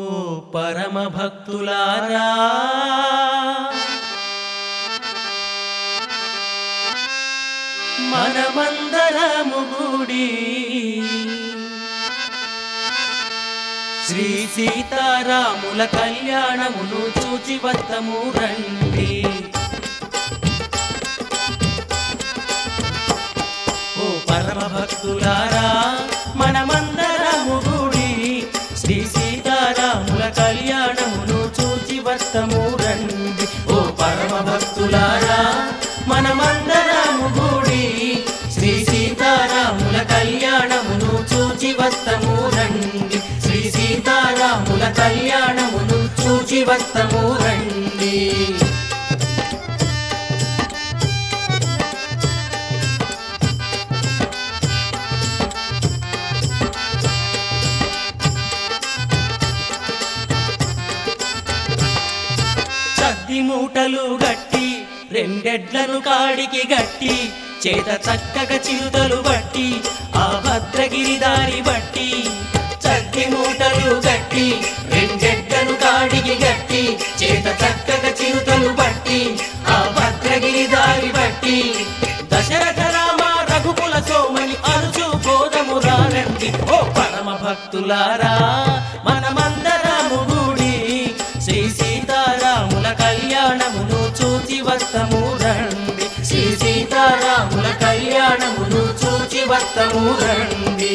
ఓ పరమ భక్తులారా, మనమందరము కూడి శ్రీ సీతారాముల కళ్యాణమును చూచి వద్దము రండి. ఓ పరమ భక్తులారా, మనమందరము కూడి శ్రీ సీతారాముల కళ్యాణమును చూచి వద్దము రండి. ఓ పరమ భక్తులారా, మనమందరము కూడి శ్రీ సీతారాముల కళ్యాణమును చూచి వద్దము రండి. శ్రీ సీతారాముల కళ్యాణమును చూచి వద్దము రండి. చద్ది మూటలు గట్టి రెండెడ్లను కాడికి గట్టి చేత చక్కగా చిరుతలు బట్టి ఆ భద్రగిరి దారి బట్టి. చద్ది మూటలు గట్టి రెండెడ్లను కాడికి గట్టి చేత చక్కగా చిరుతలు బట్టి ఆ భద్రగిరి దారి బట్టి. దశరథ రామ రఘుకుల సోమని అరుచు పోదము రండి. ఓ పరమ భక్తులారా, మనమందరము కూడి శ్రీ సీతారాముల కళ్యాణమును చూచి వద్దము రండి. శ్రీ సీతారాముల కళ్యాణమును చూచి వద్దము రండి.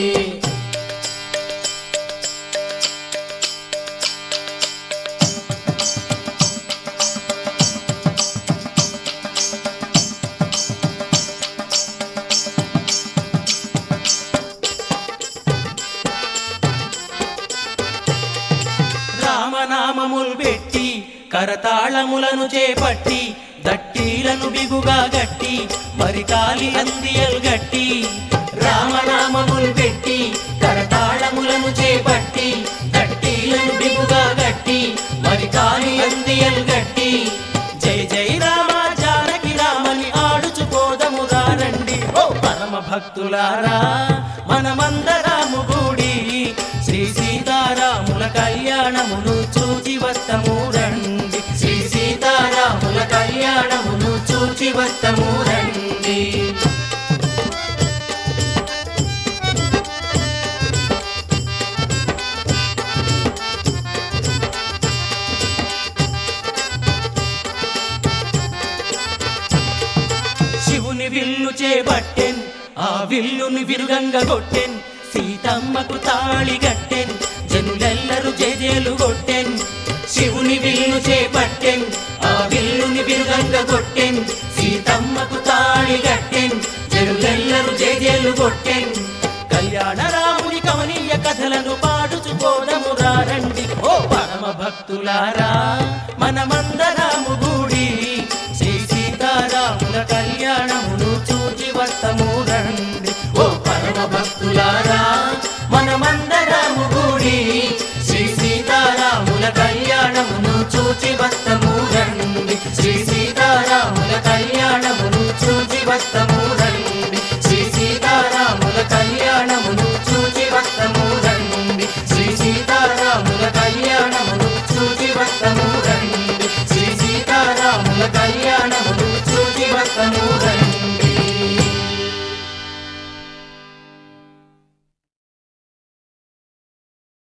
రామనామములు పెట్టి కరతాళములను చేపట్టి దట్టీలను బిగుగా గట్టి మరి కాలి అందియలు గట్టి. రామనామములు పెట్టి కరతాళములను చేపట్టి దట్టీలను బిగుగా గట్టి మరి కాలి అందియలు గట్టి. జై జై రామ జానకి రామని ఆడుచుకోదము రండి. ఓ పరమ భక్తులారా, మనమందరము కూడి శ్రీ సీతారాముల కళ్యాణమును చూచి వద్దము రండి. శ్రీ సీతారాముల కళ్యాణమును చూచి వద్దము రండి. శివుని విల్లు చేపట్టెన్, ఆ విల్లుని విరుగంగా కొట్టెన్. సీతమ్మకు తాళి గట్టెన్, జనులెల్లరూ జేజేలు కొట్టెన్. శివుని విల్లు చేపట్టెన్, ఆ విల్లుని విరుగంగా కొట్టెన్. సీతమ్మకు తాళి గట్టెన్, జనులెల్లరూ జేజేలు కొట్టెన్. కళ్యాణ రాముని కమనీయ కథలను పాడుచుకోదము రండి. ఓ పరమ భక్తులారా, మనమందరము కూడి శ్రీ సీతారాముల కళ్యాణమును చూచి వద్దము రండి. ఓ పరమ భక్తులారా, మనమందరము కూడి శ్రీ సీతారాముల కళ్యాణమును చూచి వద్దము రండి. శ్రీ సీతారాముల కళ్యాణమును చూచి వద్దము రండి. శ్రీ సీతారాముల కళ్యాణమును చూచి వద్దము రండి. శ్రీ సీతారాముల కళ్యాణ